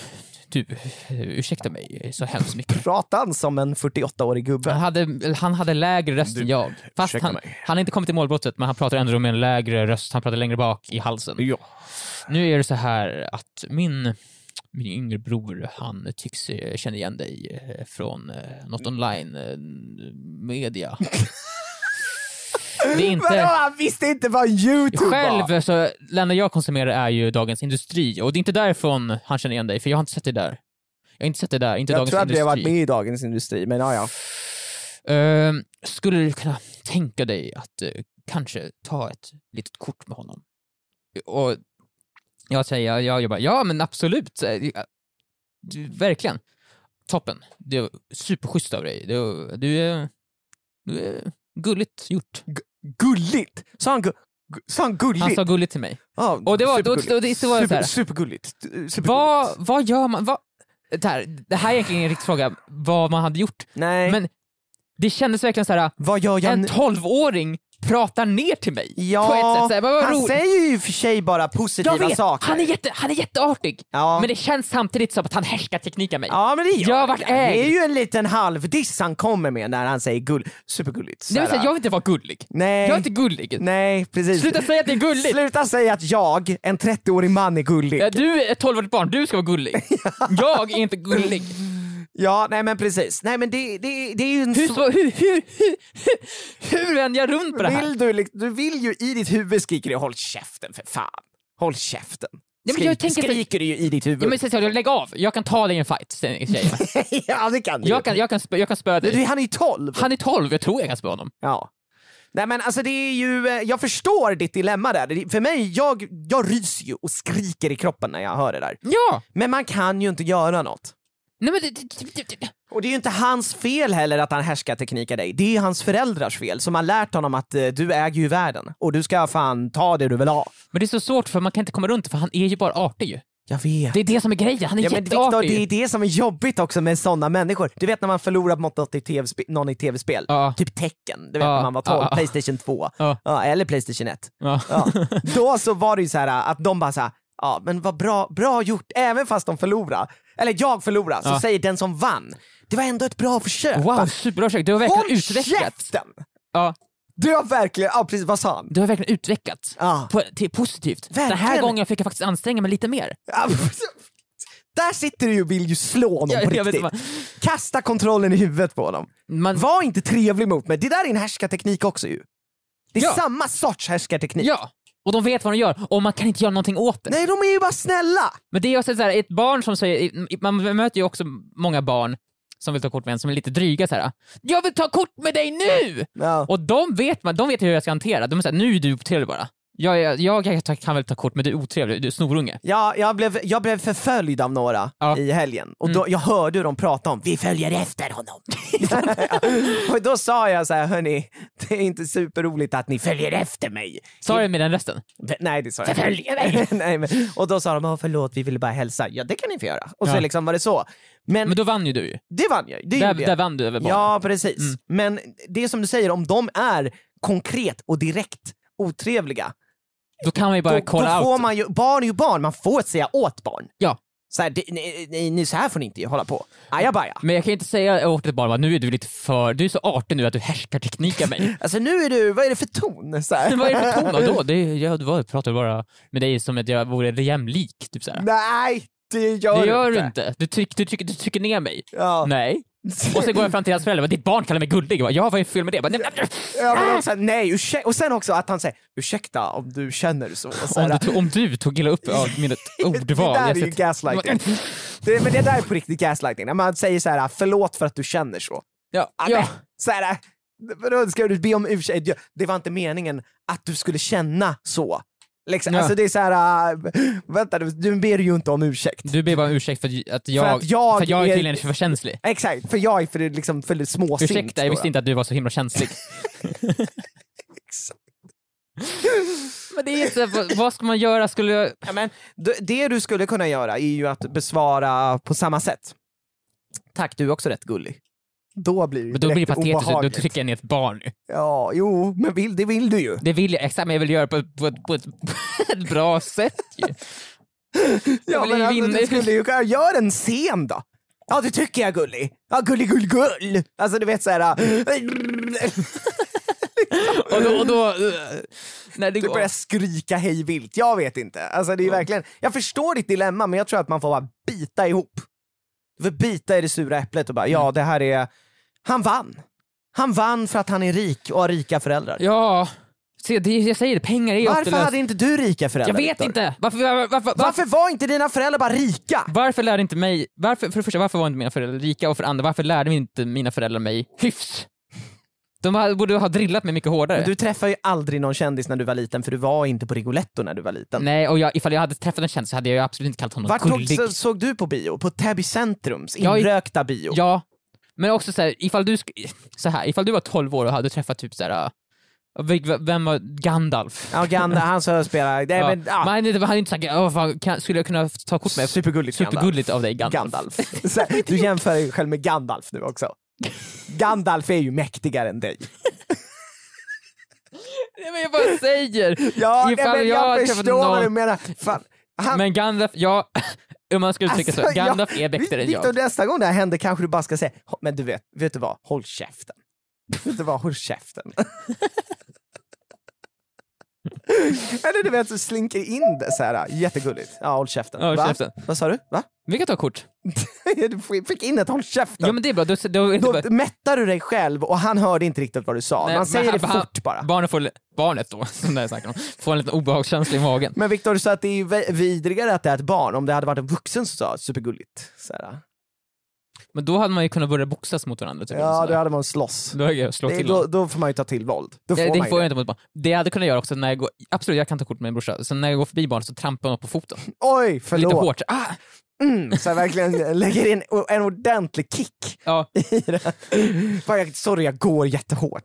Du, ursäkta mig så hemskt mycket. Pratar han som en 48-årig gubbe? Han hade lägre röst än jag. Fast han har inte kommit till målbrottet, men han pratar ändå med en lägre röst. Han pratar längre bak i halsen. Ja. Nu är det så här att min yngre bror, han tycks känna igen dig från något online media. Det är inte... Vadå, han visste inte vad YouTube själv, var. Så länder jag konsumerar är ju Dagens Industri. Och det är inte därifrån han känner igen dig, för jag har inte sett det där. Jag har inte sett det där, inte jag Dagens tror att Industri. det har varit med i Dagens Industri, men ja. Skulle du kunna tänka dig att kanske ta ett litet kort med honom? Och jag säger, jag bara, ja men absolut. Verkligen. Toppen. Det är superschysst av dig. Du är gulligt gjort. Gulligt? Sa han gulligt? Han sa gulligt till mig. Ja, och det var så här. Supergulligt. Vad gör man? Det här är egentligen en riktig fråga. Vad man hade gjort. Nej. Men det kändes verkligen så här. Vad gör jag? En 12-åring pratar ner till mig. Ja, på ett sätt. Så här, han säger ju för sig bara positiva saker. Han är jätteartig. Ja. Men det känns samtidigt som att han härskar teknik av mig. Ja, men det är ju en liten halvdiss han kommer med när han säger supergulligt. Nej, men jag vill inte vara gullig. Nej. Jag är inte gullig. Nej, precis. Sluta säga att det är gulligt. Sluta säga att jag, en 30-årig man, är gullig. Ja, du är ett 12-årigt barn, du ska vara gullig. Jag är inte gullig. Ja, nej men precis. Nej men det är ju en hur vänder jag runt på det här? Du vill ju i ditt huvud skriker du håll käften för fan. Håll käften. Ja, men jag skriker du ju i ditt huvud. Ja, men lägg av. Jag kan ta dig i en fight, säger ja, det kan du. Jag kan spöa dig. Han är ju 12. Han är 12, jag tror jag kan spöa honom. Ja. Nej men alltså det är ju, jag förstår ditt dilemma där. För mig, jag ryser ju och skriker i kroppen när jag hör det där. Ja. Men man kan ju inte göra något. Nej, men och det är ju inte hans fel heller att han härskar teknik av dig. Det är hans föräldrars fel som har lärt honom att du äger ju världen och du ska fan ta det du vill ha. Men det är så svårt för man kan inte komma runt för han är ju bara artig ju. Jag vet. Det är det som är grejen, han är jätteartig. Victor, det är det som är jobbigt också med sådana människor. Du vet när man förlorar mot någon i tv-spel, typ Tekken, du vet när man var 12, Playstation 2, eller Playstation 1. Då så var det ju så här att de bara så här, ja men vad bra gjort, även fast de förlorar. Eller jag förlorar, så säger den som vann. Det var ändå ett bra försök. Wow, superbra försök. Du har verkligen utvecklat. Käften! Ja. Du har verkligen, precis, vad sa han? Du har verkligen utvecklats till positivt. Verkligen. Den här gången fick jag faktiskt anstränga mig lite mer. Där sitter du och vill ju slå honom på riktigt. Kasta kontrollen i huvudet på honom. Var inte trevlig mot mig. Det där är en härskarteknik också ju. Det är samma sorts härskarteknik. Ja. Och de vet vad de gör, och man kan inte göra någonting åt det. Nej, de är ju bara snälla. Men det är också så här, ett barn som säger, man möter ju också många barn som vill ta kort med en som är lite dryga så här. Jag vill ta kort med dig nu! Ja. Och de vet hur jag ska hantera. De är såhär, nu är du otrevlig bara. Jag kan väl ta kort, men du är otrevlig, du är snorunge. Ja, jag blev förföljd av några i helgen. Och då, jag hörde hur de pratade om, vi följer efter honom. Och då sa jag så här, hörni, det är inte superroligt att ni följer efter mig. Sa du med den rösten? Nej, det sa jag. Förföljer mig! Nej, men, och då sa de, förlåt, vi ville bara hälsa. Ja, det kan ni få göra. Och så liksom var det så. Men då vann ju du. Det vann jag. Där vann du över barnen. Ja, precis. Men det som du säger, om de är konkret och direkt otrevliga, då kan man ju bara kolla out. Då får man ju, barn är ju barn, man får säga åt barn. Ja. Så här, så här får ni inte hålla på. Ajabaja. Men jag kan inte säga åt ett barn, nu är du lite för, du är så artig nu att du härskar teknik av mig. Alltså nu är du, vad är det för ton? Så här. Vad är det för ton då? Jag pratar bara med dig som att jag vore jämlik. Typ så här. Nej, det gör du inte. Du trycker ner mig. Ja. Nej. Och så går jag fram till hans föräldrar, ditt barn kallar mig gullig. Ja, vad är fel med det? Nej, och sen också att han säger, ursäkta om du känner så. Om du tog illa upp av mitt ordval. Det där är ju gaslighting. Men det där är på riktigt gaslighting. När man säger så här, förlåt för att du känner så. Ja. Så här, då ska du be om ursäkt. Det var inte meningen att du skulle känna så. Liksom, alltså det är så här, vänta, du ber ju inte om ursäkt. Du ber bara om ursäkt för att jag är tydligen för känslig. Exakt, för jag är för småsint. Ursäkta, jag visste inte att du var så himla känslig. Exakt. Men det är inte, vad ska man göra? Det du skulle kunna göra är ju att besvara på samma sätt. Tack, du är också rätt gullig. Då blir det patetiskt, då trycker jag ner ett barn. Ja, jo, men det vill du ju. Det vill jag, exakt, men jag vill göra på ett bra sätt ju. Ja, men alltså, du skulle ju kunna göra en scen då. Ja, det tycker jag, Gullig. Ja, gull. Alltså, du vet så här. och då när du börjar skrika hej vilt. Jag vet inte. Alltså, det är verkligen... Jag förstår ditt dilemma, men jag tror att man får bara bita ihop. Du får bita i det sura äpplet och bara, ja, det här är... Han vann för att han är rik och har rika föräldrar. Ja... Se, jag säger det, pengar är varför hade inte du rika föräldrar? Jag vet Victor? inte. Varför var inte dina föräldrar bara rika? Varför lärde inte mig... för det första, varför var inte mina föräldrar rika? Och för det andra, varför lärde inte mina föräldrar mig hyfs? De borde ha drillat mig mycket hårdare. Men du träffade ju aldrig någon kändis när du var liten, för du var inte på Rigoletto när du var liten. Nej, och ifall jag hade träffat en kändis så hade jag absolut inte kallat honom gullig. Vart såg du på bio? På Täby Centrums inrökta bio? Ja, men också så här, ifall du var 12 år och hade träffat typ så här... Vem var Gandalf? Ja, Gandalf, han så spelar. Ja. Men han hade inte sagt, skulle jag kunna ta kort med? Supergulligt av dig, Gandalf. Du jämför dig själv med Gandalf nu också. Gandalf är ju mäktigare än dig. Nej, men jag bara säger. Ja, men jag förstår vad du menar. Fan, men Gandalf, om man ska uttrycka så, Gandalf är bättre än jag. Victor, nästa gång det här händer kanske du bara ska säga, men du vet du vad, håll käften. Håll käften. Eller du vet, så slinker in det så här, jättegulligt. Ja, håll käften. Ja, håll käften. Vad sa du? Va? Vi kan ta kort. Du fick in ett håll käften. Ja, men det är bra. Då mättar du dig själv och han hörde inte riktigt vad du sa. Nej, man säger det fort bara. Barnet då, som det är får en liten obehagskänsla i magen. Men Victor, du sa att det är vidrigare att det är ett barn. Om det hade varit en vuxen som sa supergulligt. Så här. Men då hade man ju kunnat börja boxas mot varandra. Typ, ja, då hade man slåss. Då får man ju ta till våld. Det får jag inte mot barn. Det jag hade kunnat göra också när jag går... Absolut, jag kan ta kort med min brorsa. Så när jag går förbi barn så trampar man på foten. Oj, förlåt. Lite hårt. Så jag verkligen lägger in en ordentlig kick i det. Sorry, jag går jättehårt.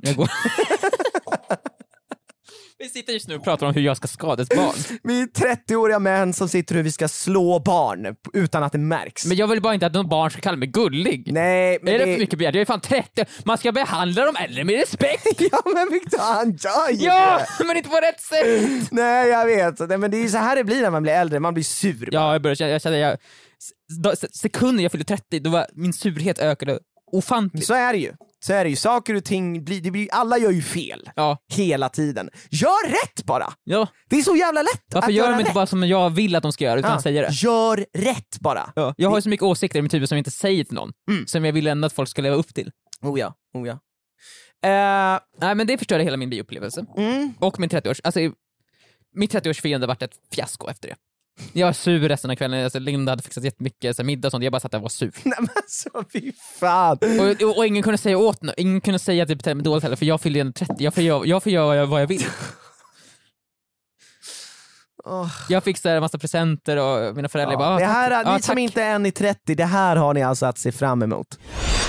Vi sitter just nu och pratar om hur jag ska skada ett barn. Vi är 30-åriga män som sitter hur vi ska slå barn utan att det märks. Men jag vill bara inte att någon barn ska kalla mig gullig. Nej, men är det för mycket begärt? Jag är fan 30. Man ska behandla dem äldre med respekt. Ja, men Victor, han gör ju det. Men inte på rätt sätt. Nej, jag vet. Nej, men det är ju så här det blir när man blir äldre. Man blir sur. Ja, jag kände sekunder jag fyllde 30, då var min surhet ökade ofantligt. Så är det ju. Saker och ting alla gör ju fel hela tiden. Gör rätt bara. Ja. Det är så jävla lätt. Varför gör de inte bara som jag vill att de ska göra utan säger det? Gör rätt bara. Ja. Jag har ju så mycket åsikter i mitt huvud som jag inte säger till någon. Som jag vill ändå att folk ska leva upp till. Oh ja. Nej, men det förstörde hela min bioupplevelse. Och min 30-års... Alltså, mitt 30-årsfirande har varit ett fiasko efter det. Jag var sur resten av kvällen. Alltså, Linda hade fixat jättemycket middag och sånt. Jag bara satt där och var sur. Nej, men så fy fan. Och ingen kunde säga åt. Ingen kunde säga att det betedde mig dåligt heller. För jag fyllde en 30. Jag får göra vad jag vill. Jag fick så här en massa presenter och mina föräldrar bara... Det här, ni som inte är än i 30, det här har ni alltså att se fram emot.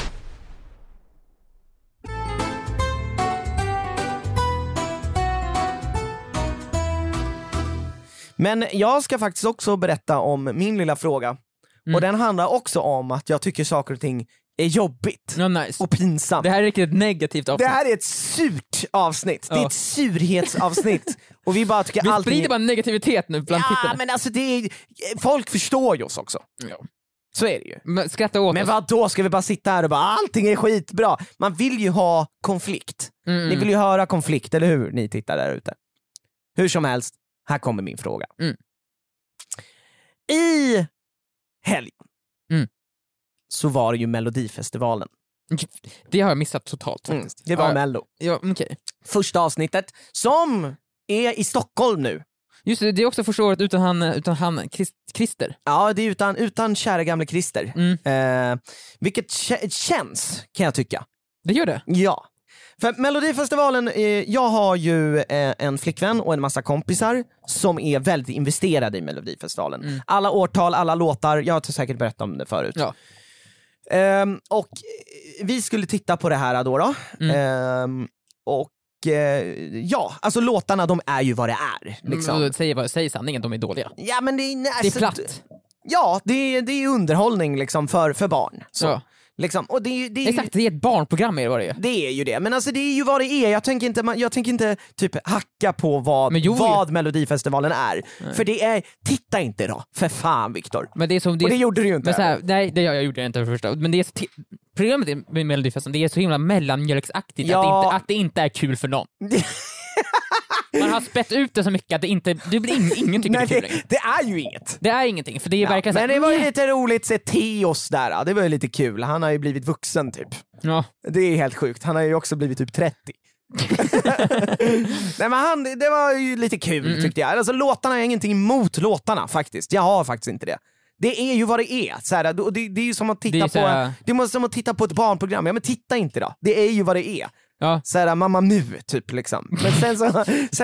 Men jag ska faktiskt också berätta om min lilla fråga. Och den handlar också om att jag tycker saker och ting är jobbigt och pinsamt. Det här är riktigt negativt avsnitt. Det här är ett surt avsnitt. Det är ett surhetsavsnitt. Och vi bara tycker allting... Vi sprider bara negativitet nu bland tittarna. Men alltså folk förstår ju oss också. Ja. Så är det ju. Men skratta åt oss. Vadå, ska vi bara sitta här och bara allting är skitbra? Man vill ju ha konflikt. Ni vill ju höra konflikt, eller hur? Ni tittar där ute. Hur som helst, här kommer min fråga. I helgen så var det ju Melodifestivalen. Det har jag missat totalt faktiskt. Det var Mello. Ja, okay. Första avsnittet som är i Stockholm nu. Just det är också första året utan han Christer. Ja, det är utan kära gamla Christer. Vilket känns, kan jag tycka. Det gör det? Ja. För Melodifestivalen, jag har ju en flickvän och en massa kompisar som är väldigt investerade i Melodifestivalen. Alla årtal, alla låtar, jag har säkert berättat om det förut. Ja. Och vi skulle titta på det här då. Ja, alltså låtarna, de är ju vad det är. Liksom. Säg sanningen, de är dåliga. Ja, men det är platt. Ja, det är underhållning liksom för barn. Så. Ja. Liksom. Och exakt, det är ett barnprogram är vad det är. Det är ju det, men alltså det är ju vad det är. Jag tänker inte typ hacka på vad Melodifestivalen är. Nej. För det är, titta inte då, för fan Viktor. Men det är som och det gjorde du ju inte. Men så här, nej, jag gjorde det inte för första. Men det är programmet med Melodifestivalen, det är så himla mellanmjölksaktigt att det inte är kul för någon. Man har spett ut det så mycket att det blir ingenting. Nej, det är ju inget. Det är ingenting, för det är verkligen så här, men det var ju lite roligt att se Theos där. Det var ju lite kul. Han har ju blivit vuxen typ. Ja. Det är helt sjukt. Han har ju också blivit typ 30. Nej, men det var ju lite kul tyckte jag. Alltså låtarna är ingenting emot låtarna faktiskt. Jag har faktiskt inte det. Det är ju vad det är. Så här, det är ju som att titta på det är som att titta på ett barnprogram. Ja, men titta inte då. Det är ju vad det är. Ja. Såhär Mamma Mu typ liksom. Men sen så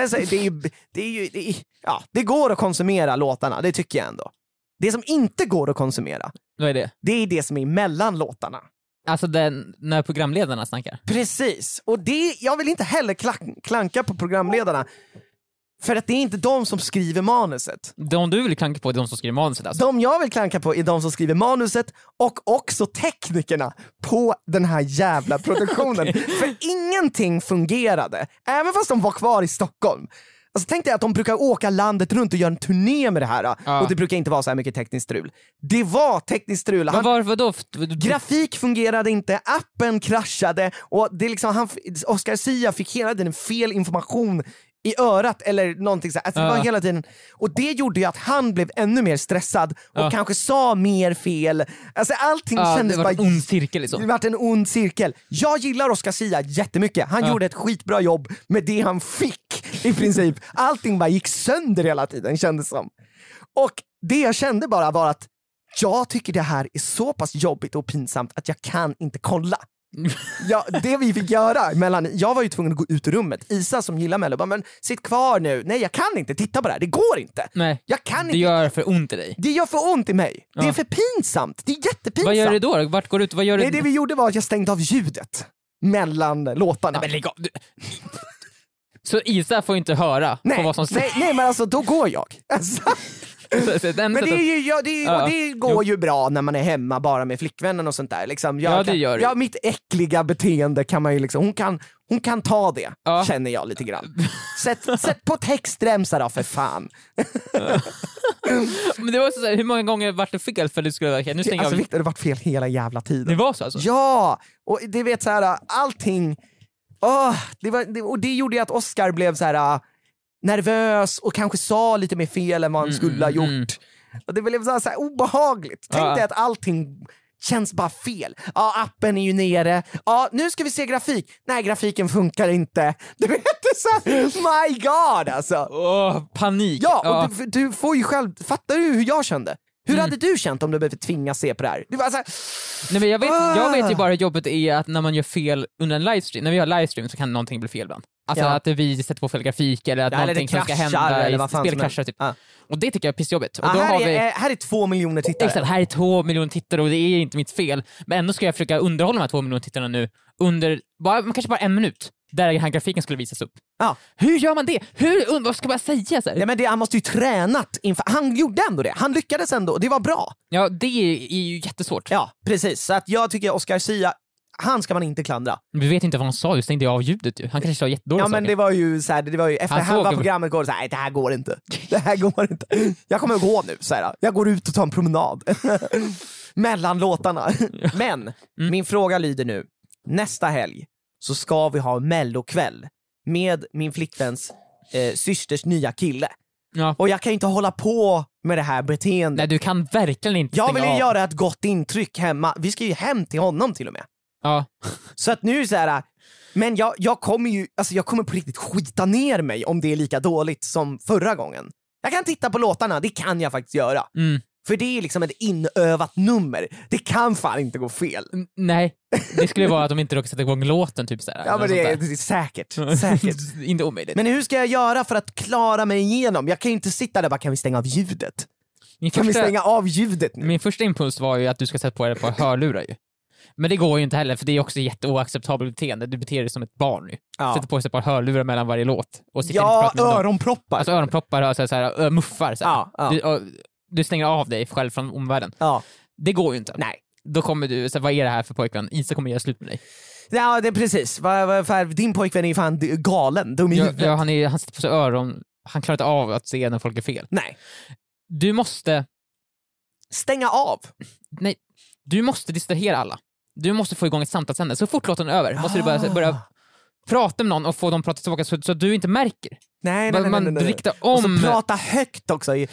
det går att konsumera låtarna, det tycker jag ändå. Det som inte går att konsumera, vad är det? Det är det som är mellan låtarna. Alltså när programledarna snackar. Precis. Och jag vill inte heller klanka på programledarna. För att det är inte de som skriver manuset. De du vill klanka på är de som skriver manuset alltså. De jag vill klanka på är de som skriver manuset och också teknikerna på den här jävla produktionen. Okay. För ingenting fungerade. Även fast de var kvar i Stockholm. Alltså tänk dig att de brukar åka landet runt och göra en turné med det här. Och det brukar inte vara så här mycket tekniskt strul. Det var tekniskt strul. Vadå? Grafik fungerade inte, appen kraschade. Och det är liksom, Oscar Sia fick hela tiden fel information i örat eller någonting så här. Alltså det var hela tiden. Och det gjorde ju att han blev ännu mer stressad och kanske sa mer fel. Alltså allting kändes bara... Det var en ond cirkel liksom. Det var en ond cirkel. Jag gillar Oscar Sia jättemycket. Han gjorde ett skitbra jobb med det han fick i princip. Allting bara gick sönder hela tiden, kändes som. Och det jag kände bara var att jag tycker det här är så pass jobbigt och pinsamt att jag kan inte kolla. Ja, det vi fick göra jag var ju tvungen att gå ut ur rummet. Isa som gillar Mello bara, men sitt kvar nu. Nej, jag kan inte titta på det här, det går inte. Nej, jag kan inte. Det gör för ont i dig. Det gör för ont i mig. Det är för pinsamt, det är jättepinsamt. Vad gör du då? Vart går du ut? Vad gör du? Nej, det vi gjorde var att jag stängde av ljudet mellan låtarna. Nej, men lägg av. Så Isa får inte höra på vad som sägs. Nej, men alltså då går jag. Alltså. Men det går ju bra när man är hemma bara med flickvännen och sånt där liksom. Mitt äckliga beteende kan man ju liksom, hon kan ta det, känner jag lite grann. Sätt på textremsar då, för fan. Men det var så här, hur många gånger vart det fel för att du skulle vara nu stänger alltså, Victor, det vart fel hela jävla tiden. Det var så alltså? Ja, och det vet så här, allting och det gjorde ju att Oscar blev så här nervös och kanske sa lite mer fel än vad han skulle ha gjort. Och det blev så här obehagligt. Tänk dig att allting känns bara fel. Ja, appen är ju nere. Ja, nu ska vi se grafik. Nej, grafiken funkar inte. Du vet så här, my god alltså. Panik. Ja, och du får ju själv, fattar du hur jag kände? Hur hade du känt om du behövde tvingas se på det här? Det var så här, nej, men jag vet ju bara hur jobbet är att när man gör fel under en livestream. När vi har livestream så kan någonting bli fel ibland. Alltså att vi sätter på fel grafik eller att någonting som ska hända i spelkraschar typ. Och det tycker jag är pissjobbigt. Och då här är 2 miljoner tittare. Exakt, här är 2 miljoner tittare och det är inte mitt fel. Men ändå ska jag försöka underhålla de här 2 miljoner tittarna nu under kanske bara 1 minut. Där den här grafiken skulle visas upp. Ja. Hur gör man det? Vad ska man säga? Så här? Ja, men han måste ju tränat inför. Han gjorde ändå det. Han lyckades ändå och det var bra. Ja, det är ju jättesvårt. Ja, precis. Så att jag tycker Oscar Sia, han ska man inte klandra. Vi vet inte vad han sa, just stängde av ljudet ju. Han kanske sa jättedåligt. Ja, men det var ju så här, efter halva programmet går det så här, nej, det här går inte. Det här går inte. Jag kommer att gå nu så här. Jag går ut och tar en promenad mellan låtarna. Men min fråga lyder nu. Nästa helg så ska vi ha Mellokväll med min flickväns systers nya kille. Ja. Och jag kan inte hålla på med det här beteendet. Nej, du kan verkligen inte. Jag vill ju göra ett gott intryck hemma. Vi ska ju hem till honom till och med. Ja. Så att nu så här, men jag kommer på riktigt skita ner mig om det är lika dåligt som förra gången. Jag kan titta på låtarna, det kan jag faktiskt göra. För det är liksom ett inövat nummer. Det kan fan inte gå fel. Nej, det skulle vara att de inte råkar sätta igång låten typ sådär. Ja, men det är säkert. Inte omöjligt. Men hur ska jag göra för att klara mig igenom? Jag kan ju inte sitta där bara, kan vi stänga av ljudet? Kan vi stänga av ljudet nu? Min första impuls var ju att du ska sätta på dig på hörlurar ju. Men det går ju inte heller, för det är också jätteoacceptabelt beteende. Du beter dig som ett barn nu. Ja. Sätter på sig ett par hörlurar mellan varje låt. Och öronproppar. Alltså öronproppar och så här, muffar. Så här. Ja. Du stänger av dig själv från omvärlden. Ja. Det går ju inte. Nej. då kommer du så här, vad är det här för pojkvän? Isa kommer göra slut med dig. Ja, det är precis. Din pojkvän är ju fan galen, dum i huvudet. Ja, han sitter på sig öron. Han klarar inte av att se när folk är fel. Nej. Du måste stänga av. Nej, du måste distrahera alla. Du måste få igång ett samtalsämne. Så fort låten är över måste du börja prata med någon och få dem att prata tillbaka så att du inte märker. Nej. Rikta om. Och så prata högt också. Nu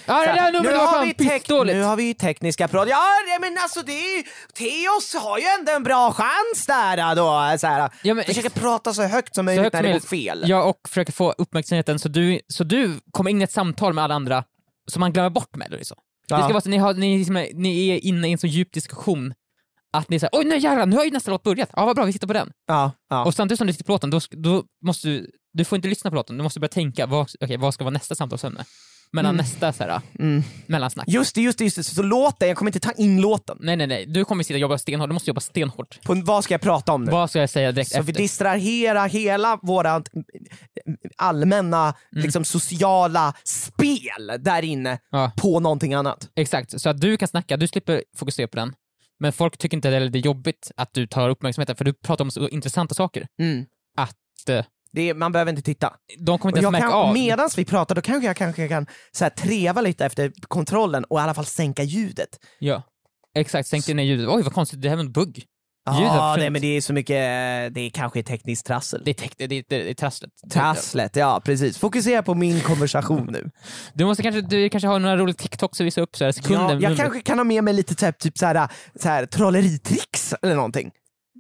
har vi ju tekniska prat. Ja, men alltså det är ju, Theos har ju ändå en bra chans där då. Så här. Ja, men försöka prata så högt som möjligt när det går fel. Ja, och försöka få uppmärksamheten så du kommer in i ett samtal med alla andra som man glömmer bort med. Liksom. Ja. Det ska vara så ni är inne i en så djup diskussion att ni säger, oj nej jävlar, nu har ju nästa låt börjat. Ja, vad bra, vi sitter på den. Ja. Och samtidigt som du sitter på låten, då måste du får inte lyssna på låten. Du måste börja tänka, vad ska vara nästa samtalsämne? Mellan nästa så här, mellansnack. Just det. Så låten, jag kommer inte ta in låten. Nej. Du kommer sitta och jobba stenhårt. Du måste jobba stenhårt. Vad ska jag prata om nu? Vad ska jag säga direkt så efter? Vi distraherar hela våra allmänna liksom, sociala spel där inne på någonting annat. Exakt, så att du kan snacka, du slipper fokusera på den. Men folk tycker inte det är jobbigt att du tar uppmärksamheten för du pratar om så intressanta saker. Att man behöver inte titta. De kommer inte märka av. Medan vi pratar då kanske jag kan så här, treva lite efter kontrollen och i alla fall sänka ljudet. Ja, exakt. Sänka ner ljudet. Oj, vad konstigt, det här är en bugg. Ja, men det är så mycket, det är kanske tekniskt trassel. Det är trasslet. Trasslet, ja precis. Fokusera på min konversation nu. Du kanske har några roliga TikToks att visa upp så här sekunder. Ja, jag kanske kan ha med mig lite typ så här trolleritricks eller någonting.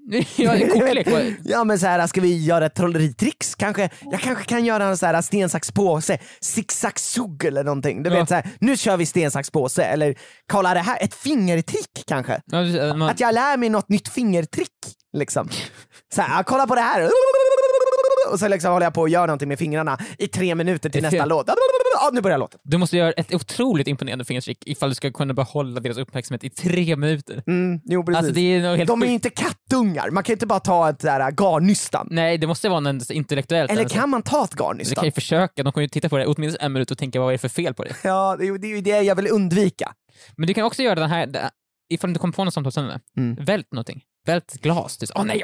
Ja men så här, ska vi göra ett trolleritricks? Jag kanske kan göra en så här sten, sax, påse, zigzag-sugg eller någonting. Du vet så här, nu kör vi sten, sax, påse. Eller kolla det här, ett fingertrick kanske. Att jag lär mig något nytt fingertrick liksom. Så här, kolla på det här. Och så liksom håller jag på att göra någonting med fingrarna i 3 minuter till nästa låt. Nu börjar låten. Du måste göra ett otroligt imponerande fingertrick ifall du ska kunna behålla deras uppmärksamhet i 3 minuter. Jo, precis. Alltså, det är helt de är ju inte kattungar. Man kan inte bara ta ett där garnnystan. Nej, det måste vara en intellektuellt. Eller kan man ta ett garnnystan? Du kan ju försöka. De kommer ju titta på det åtminstone 1 minut och tänka vad är det för fel på det. Ja, det är ju det jag vill undvika. Men du kan också göra den här ifall du kommer på något samtalsämne. Vält någonting. Vält ett glas. Åh nej!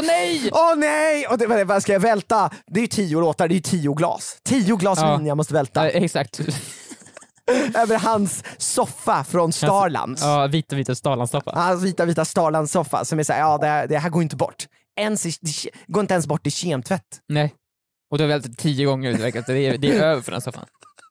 Och vad ska jag välta? Det är ju 10 låtar, det är ju 10 glas. 10 glas vin jag måste välta. Exakt. Över hans soffa från Starlands. Ja, vita Starlands-soffa. Hans vita Starlands-soffa som är såhär, det här går inte bort. Det går inte ens bort i kemtvätt. Nej. Och du har vältat 10 gånger utvecklat. Det är över för den soffan.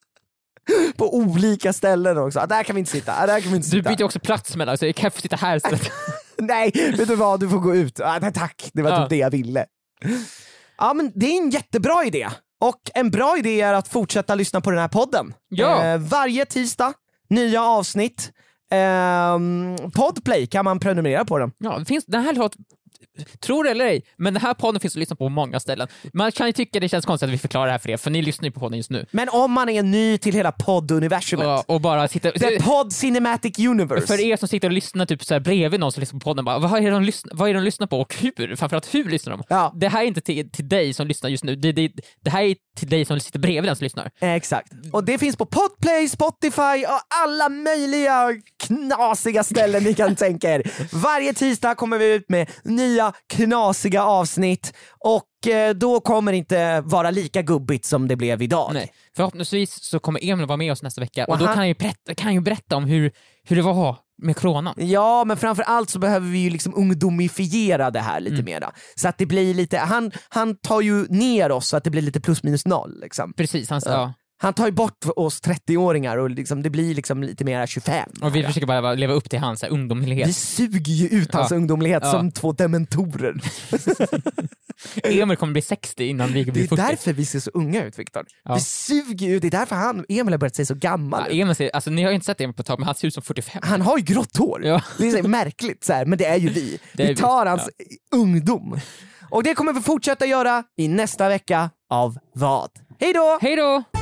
På olika ställen också. Där kan vi inte sitta. Du byter också plats mellan, så jag kan få sitta här istället. Nej, vet du vad? Du får gå ut. Tack, det var typ det jag ville. Ja, men det är en jättebra idé. Och en bra idé är att fortsätta lyssna på den här podden. Ja. Varje tisdag, nya avsnitt. Podplay kan man prenumerera på den. Ja, det finns den här låt. Tror det eller ej, men den här podden finns att lyssna på många ställen. Man kan ju tycka det känns konstigt att vi förklarar det här för er, för ni lyssnar ju på podden just nu. Men om man är ny till hela podduniversumet och bara sitter... The Pod Cinematic Universe. För er som sitter och lyssnar typ så här bredvid någon som lyssnar på podden, bara, vad är de lyssnar på och hur? Framförallt hur lyssnar de? Ja. Det här är inte till dig som lyssnar just nu. Det här är till dig som sitter bredvid den som lyssnar. Exakt. Och det finns på Podplay, Spotify och alla möjliga knasiga ställen ni kan tänka er. Varje tisdag kommer vi ut med nya knasiga avsnitt och då kommer det inte vara lika gubbigt som det blev idag. Nej. Förhoppningsvis så kommer Emil vara med oss nästa vecka och då kan han ju berätta om hur det var med coronan. Ja, men framförallt så behöver vi ju liksom ungdomifiera det här lite mera. Så att det blir lite, han tar ju ner oss så att det blir lite plus minus noll liksom. Precis, han tar ju bort oss 30-åringar och liksom, det blir liksom lite mer 25. Och vi försöker bara leva upp till hans ungdomlighet. Vi suger ju ut hans ungdomlighet som 2 dementorer. Emil kommer bli 60 innan vi blir 40. Det är därför vi ser så unga ut, Viktor. Vi suger ju ut, det är därför Emil har börjat se så gammal. Emil ser, alltså, ni har ju inte sett Emil på ett tag, men han ser ut som 45. Han har ju grått hår. Det är så märkligt så här, men det är ju vi. Vi tar hans ungdom. Och det kommer vi fortsätta göra i nästa vecka av vad? Hej då! Hej då!